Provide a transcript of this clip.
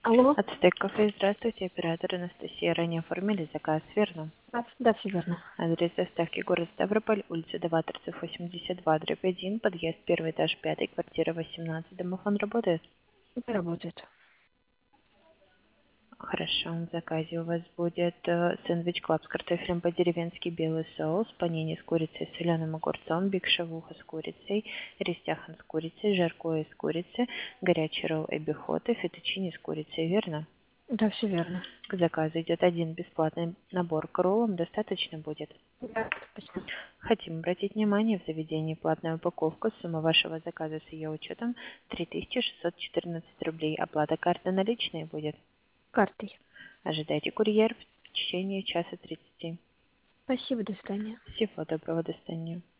Алло. От Стейк-кафе. Здравствуйте, оператор Анастасия. Ранее оформили заказ, верно? Да, все верно. Адрес доставки город Ставрополь, улица Даваторцев, 82, дробь 1, подъезд, первый этаж, 5, квартира 18. Домофон работает? Это работает. Хорошо, в заказе у вас будет сэндвич клаб с картофелем по-деревенски, белый соус, панини с курицей, соленым огурцом, биг-шавуха с курицей, ристяхан с курицей, жаркое с курицей, горячий ролл эбихота, фетучини с курицей, верно? Да, все верно. К заказу идет один бесплатный набор к роллам, достаточно будет. Да, спасибо. Хотим обратить внимание, в заведении платная упаковка, сумма вашего заказа с ее учетом 3614 рублей. Оплата карты наличные будет. Картой. Ожидайте курьер в течение часа 30. Спасибо, до свидания. Всего доброго, до свидания.